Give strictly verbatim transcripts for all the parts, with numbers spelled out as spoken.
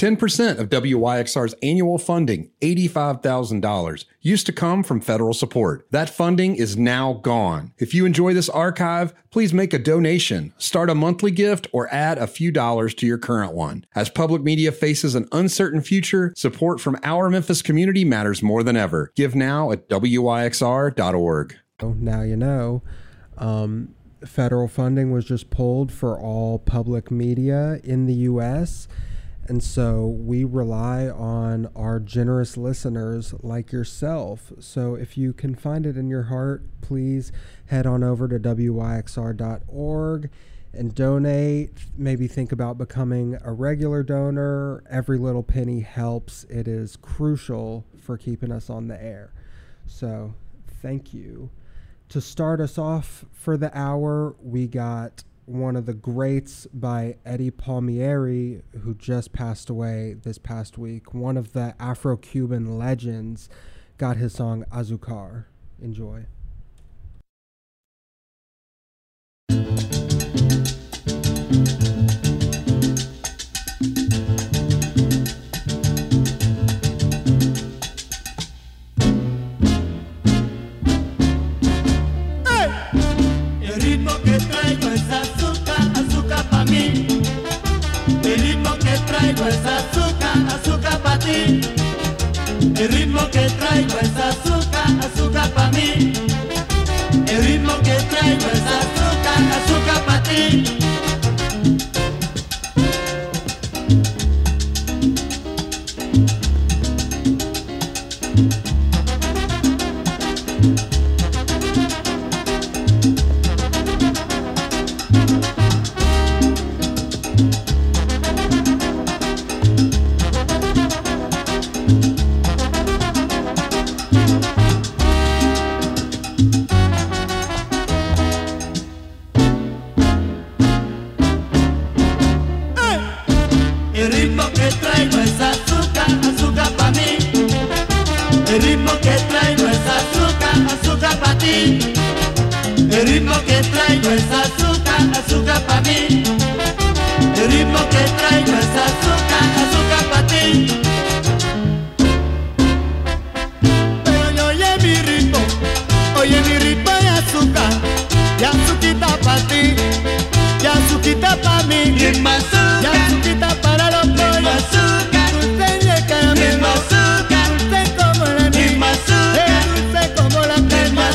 ten percent of W Y X R's annual funding, eighty-five thousand dollars, used to come from federal support. That funding is now gone. If you enjoy this archive, please make a donation, start a monthly gift, or add a few dollars to your current one. As public media faces an uncertain future, support from our Memphis community matters more than ever. Give now at W Y X R dot org. Now you know. Um, federal funding was just pulled for all public media in the U S, and so we rely on our generous listeners like yourself. So if you can find it in your heart, please head on over to W Y X R dot org and donate. Maybe think about becoming a regular donor. Every little penny helps. It is crucial for keeping us on the air. So thank you. To start us off for the hour, we got one of the greats by Eddie Palmieri, who just passed away this past week. One of the Afro-Cuban legends got his song Azucar. Enjoy. Es azúcar, azúcar pa' ti. El ritmo que traigo es azúcar, azúcar pa' mí. El ritmo que traigo es azúcar, azúcar pa' ti. El ritmo que traigo es azúcar, azúcar pa' mí. El ritmo que traigo es azúcar, azúcar pa' ti. Pero yo oye mi ritmo, oye mi ritmo de azúcar. Y azuquita pa' ti, y azuquita pa' mí. Ritmo azúcar, y azuquita para los pollos. Ritmo azúcar, dulce y el caramelo. Ritmo azúcar, dulce como la niña. Ritmo azúcar, dulce como la crema.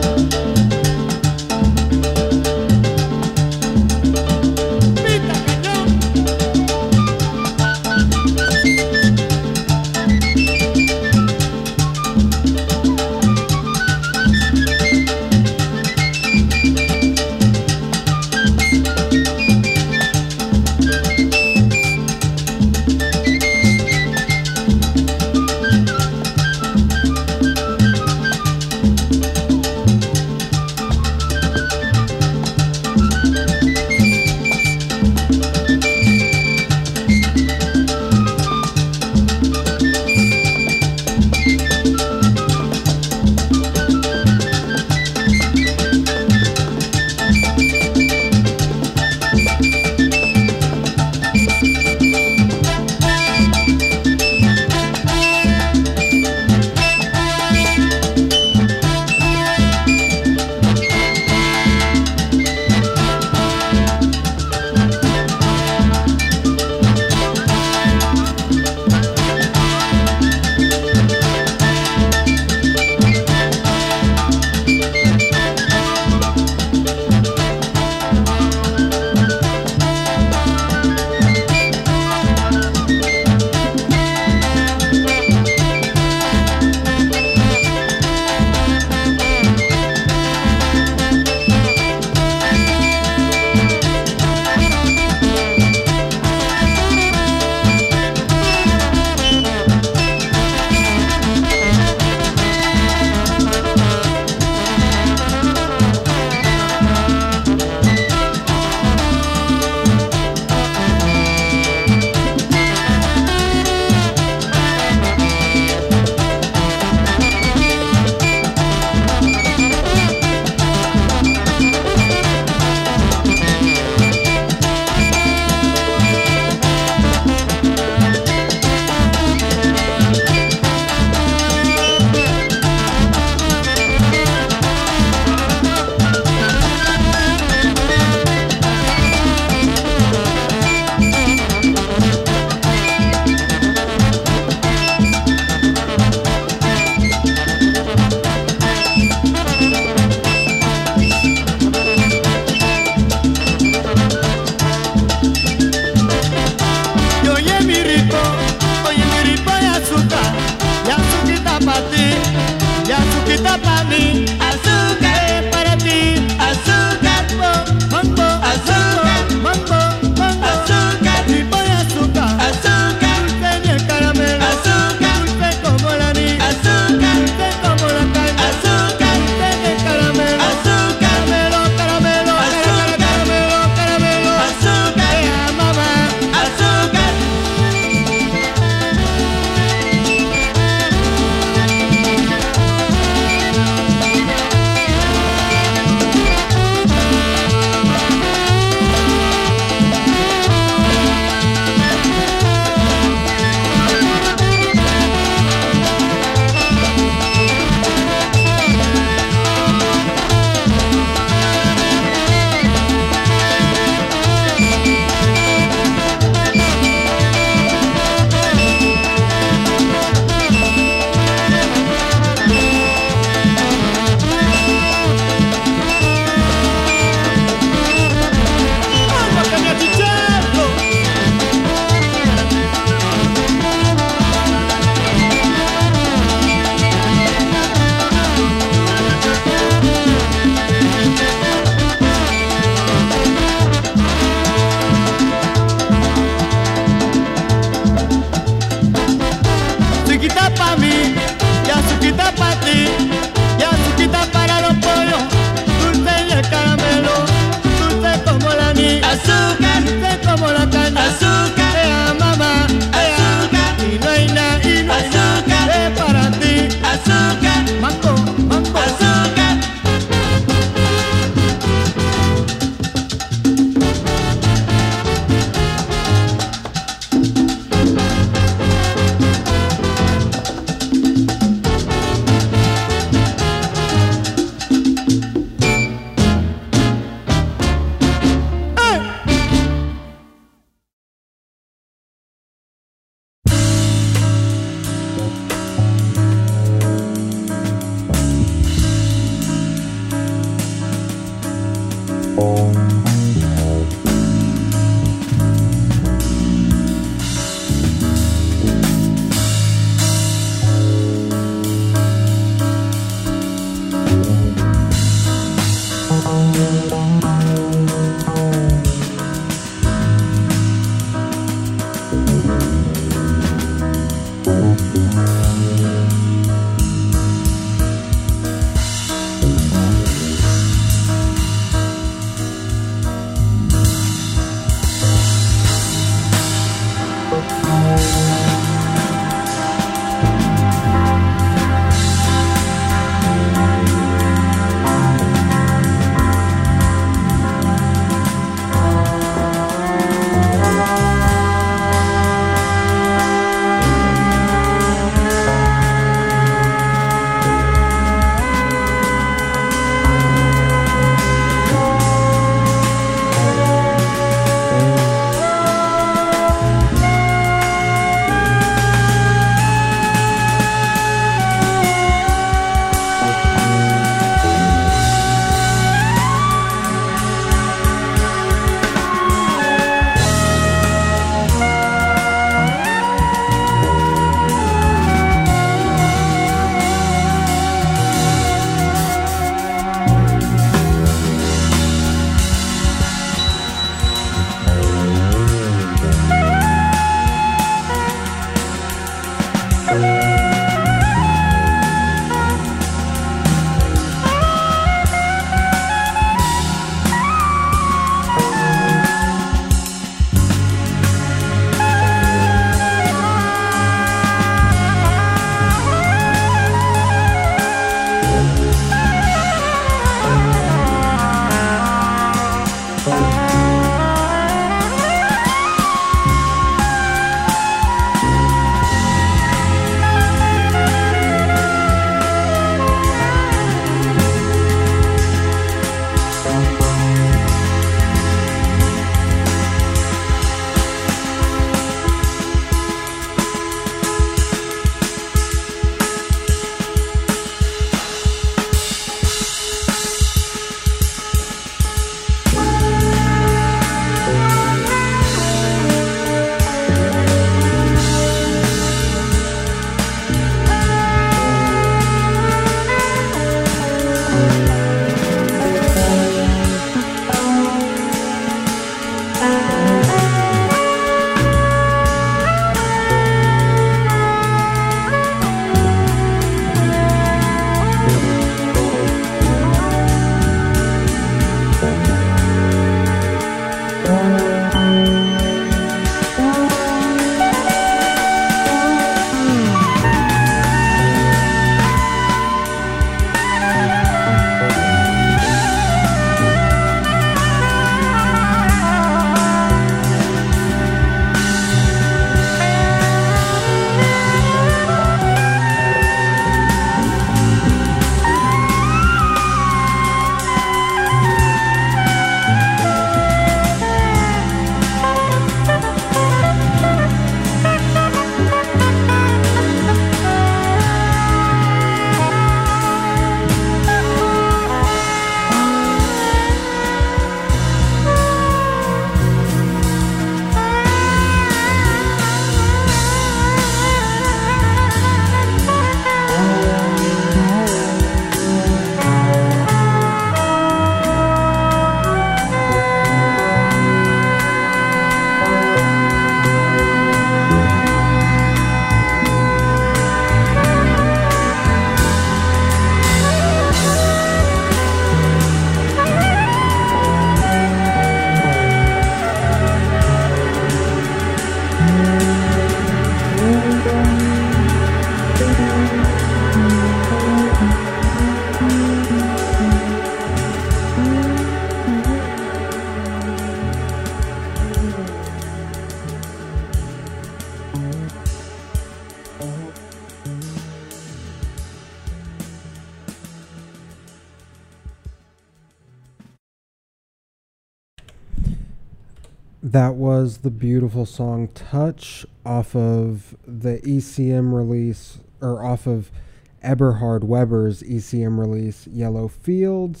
That was the beautiful song Touch off of the E C M release, or off of Eberhard Weber's E C M release Yellow Fields.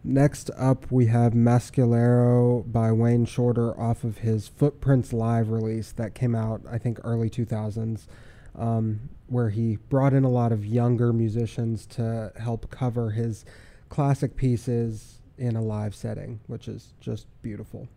Next up, we have Mescalero by Wayne Shorter off of his Footprints Live release that came out, I think, early two thousands, um, where he brought in a lot of younger musicians to help cover his classic pieces in a live setting, which is just beautiful.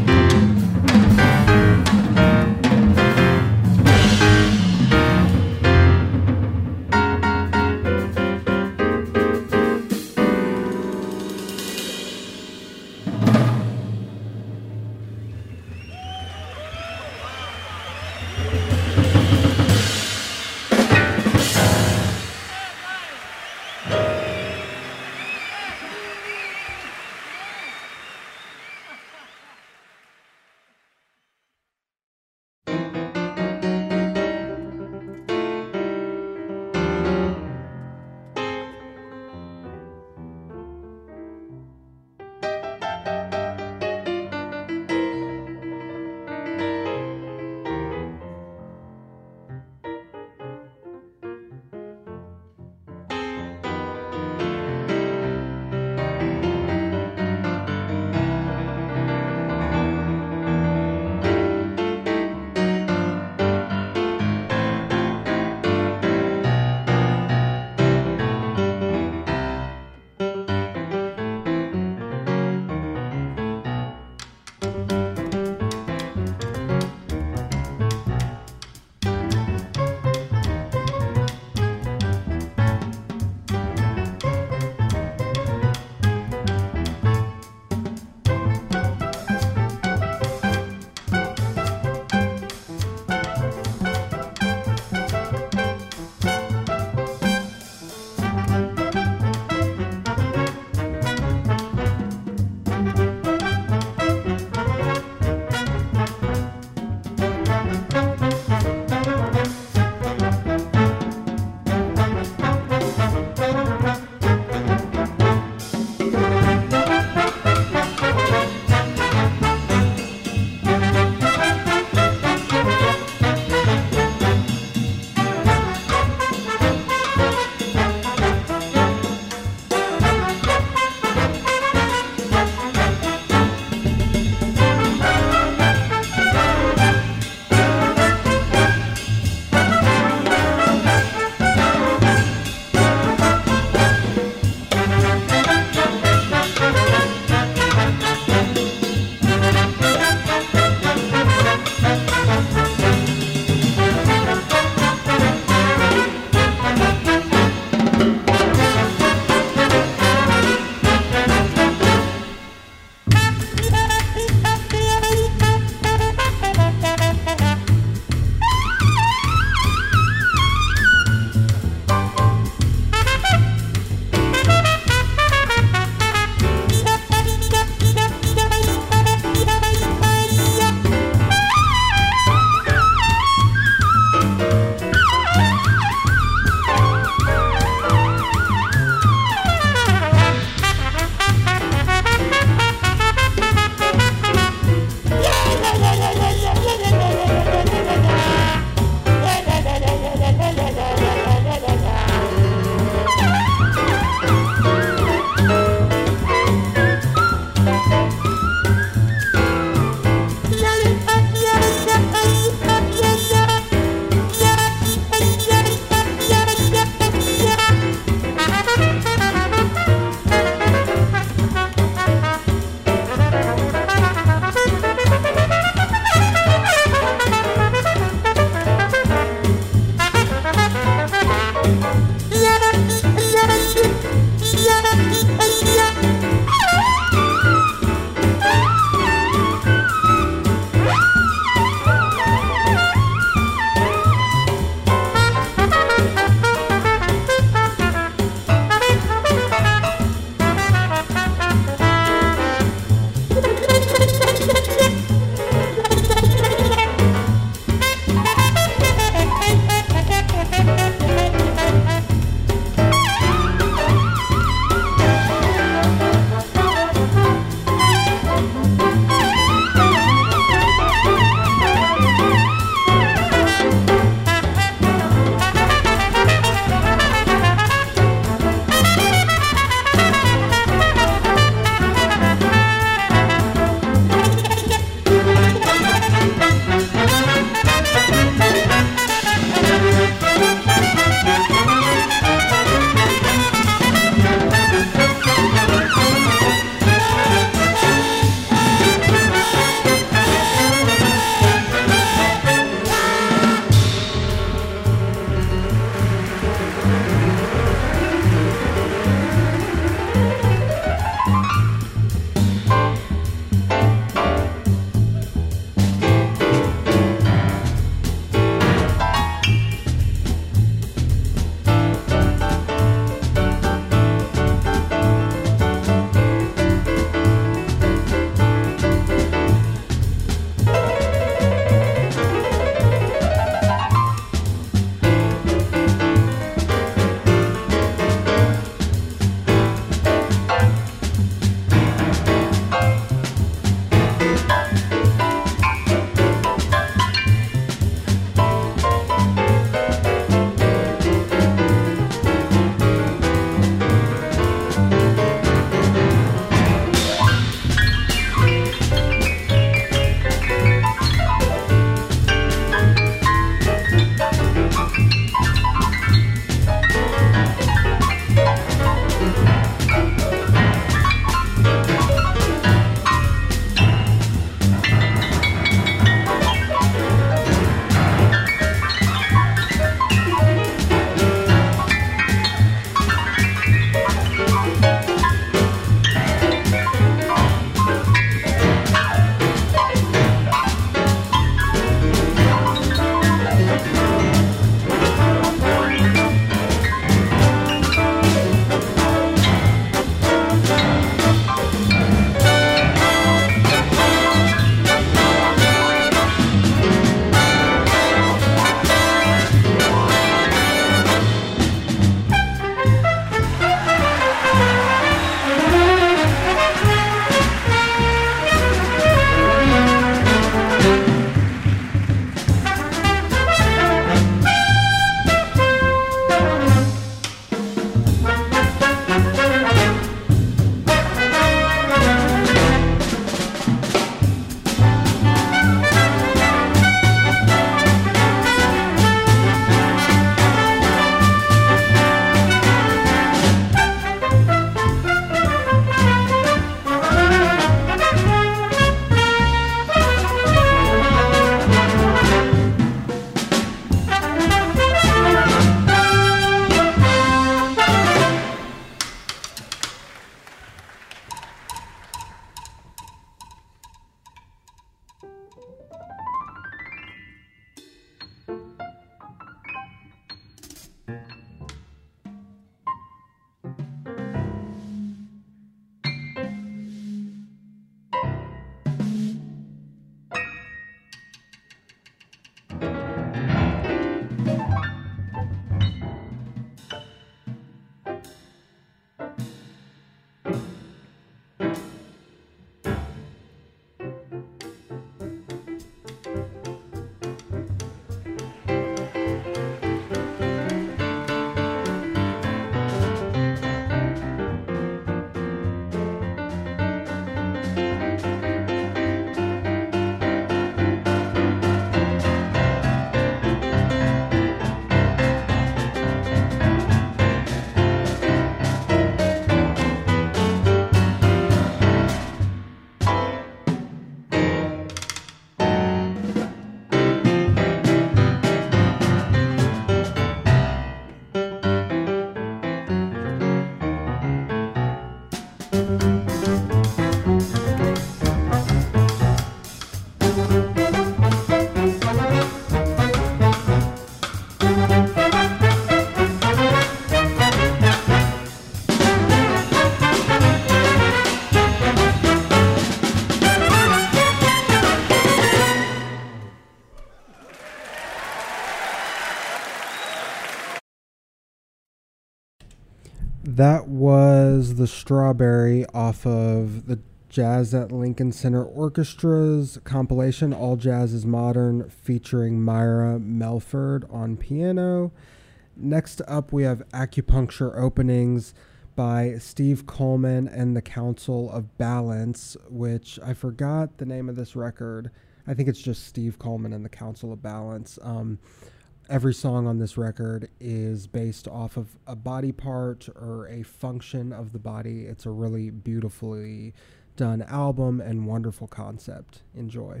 That was The Strawberry off of the Jazz at Lincoln Center Orchestra's compilation, All Jazz is Modern, featuring Myra Melford on piano. Next up, we have Acupuncture Openings by Steve Coleman and the Council of Balance, which I forgot the name of this record. I think it's just Steve Coleman and the Council of Balance. Um, every song on this record is based off of a body part or a function of the body. It's a really beautifully done album and wonderful concept. Enjoy.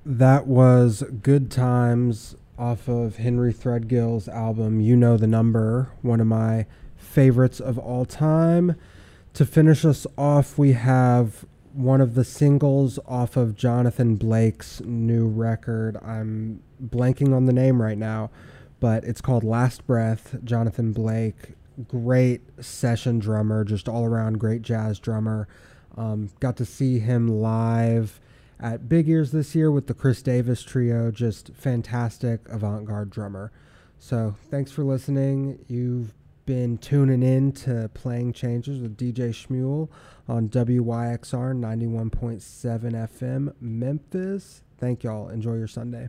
That was Good Times off of Henry Threadgill's album You Know the Number, one of my favorites of all time. To finish us off, we have one of the singles off of Jonathan Blake's new record. I'm blanking on the name right now, but it's called Last Breath. Jonathan Blake, great session drummer, just all around great jazz drummer. Um, got to see him live at Big Ears this year with the Chris Davis Trio, just fantastic avant-garde drummer. So thanks for listening. You've been tuning in to Playing Changes with D J Shmuel on W Y X R ninety-one point seven F M Memphis. Thank y'all. Enjoy your Sunday.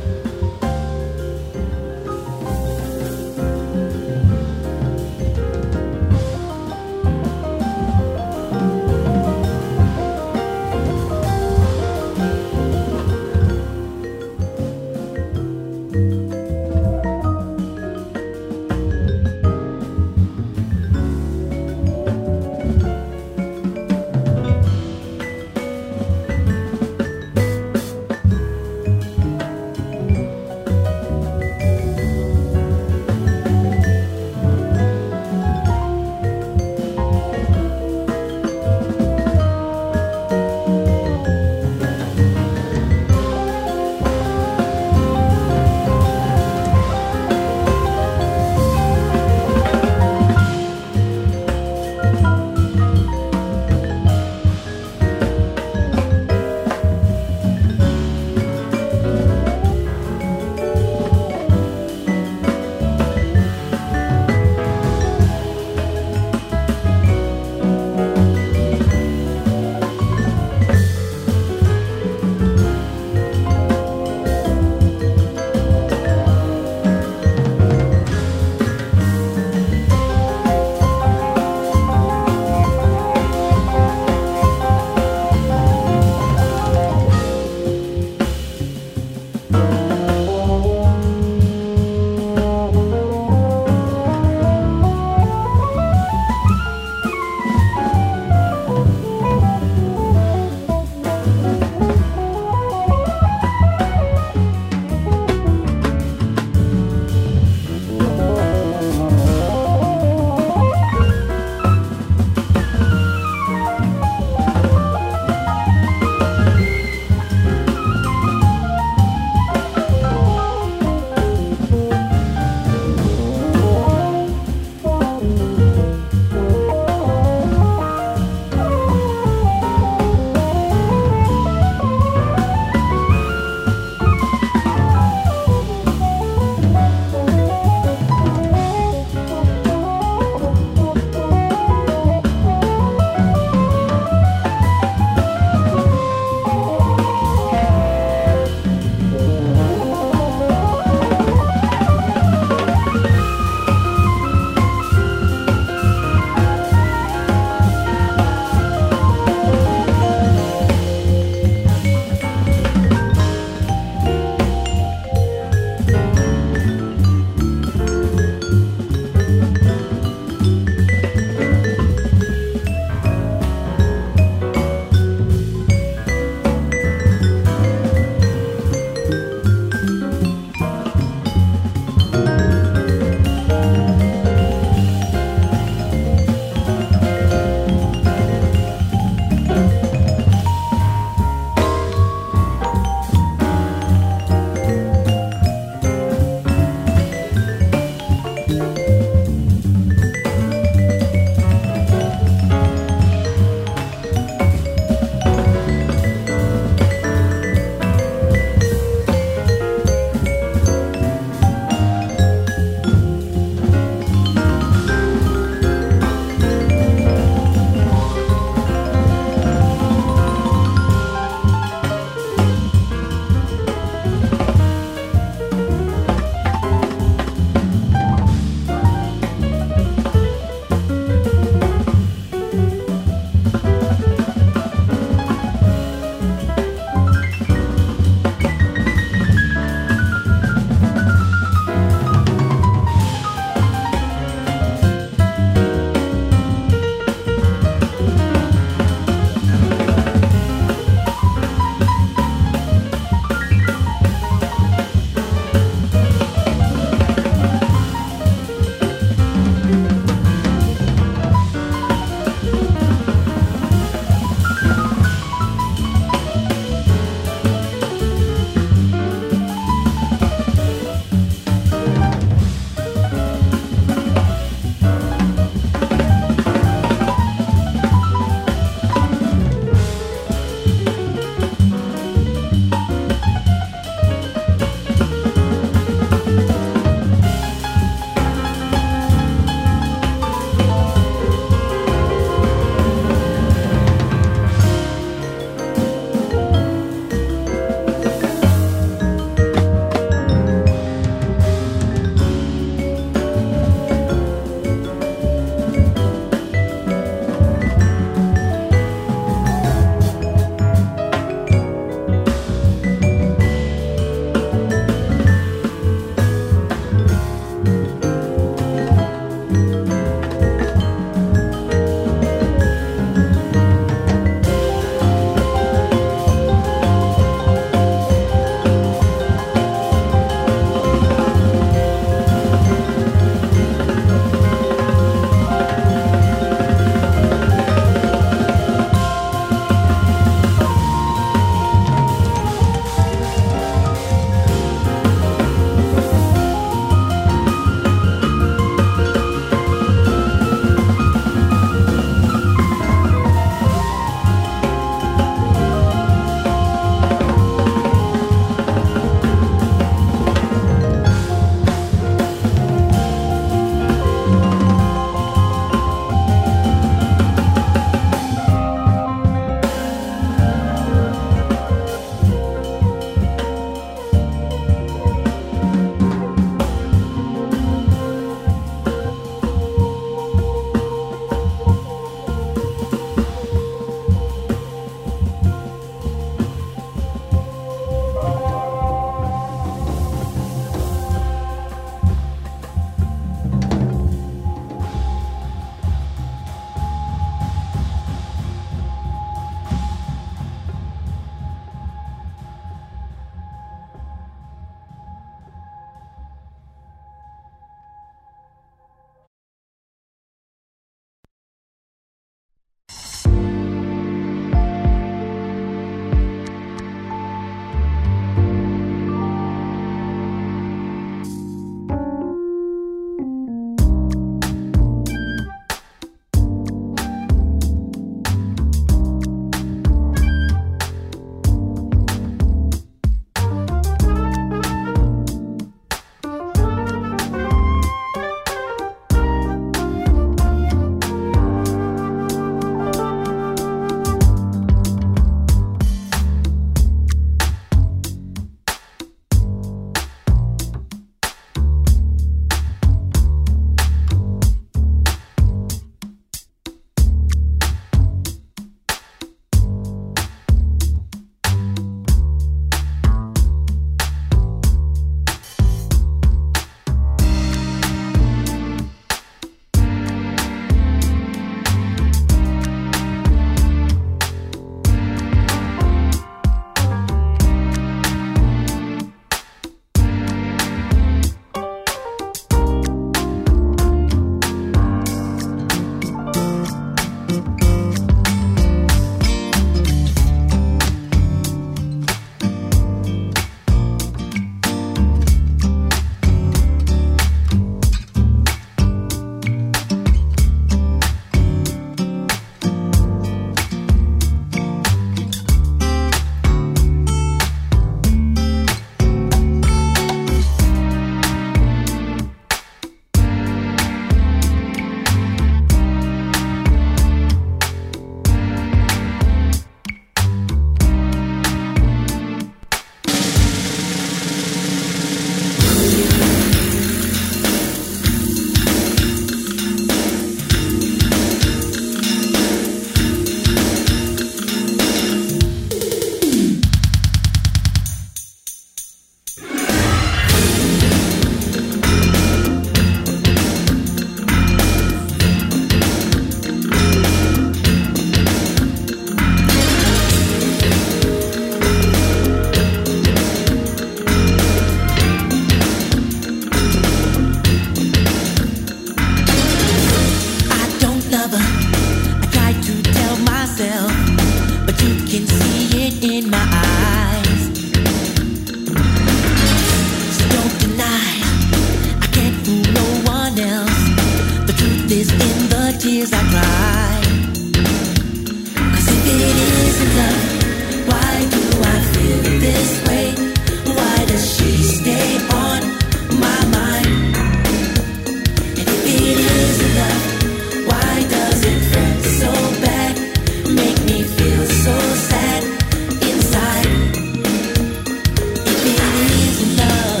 tears I cry. 'Cause if it isn't love, why do I feel this way? Why does she stay on my mind? And if it isn't love, why does it hurt so bad? Make me feel so sad inside. If it isn't love,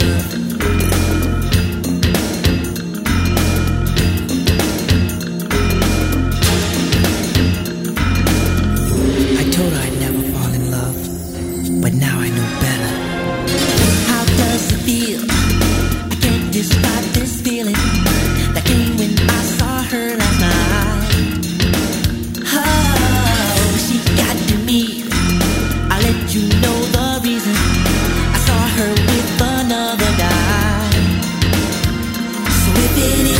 I told her I'd never fall in love, but now I know better. How does it feel? I can't describe this feeling that came when I saw her last night. Oh, she got to me. I'll let you know the reason. I saw her with another guy. So if it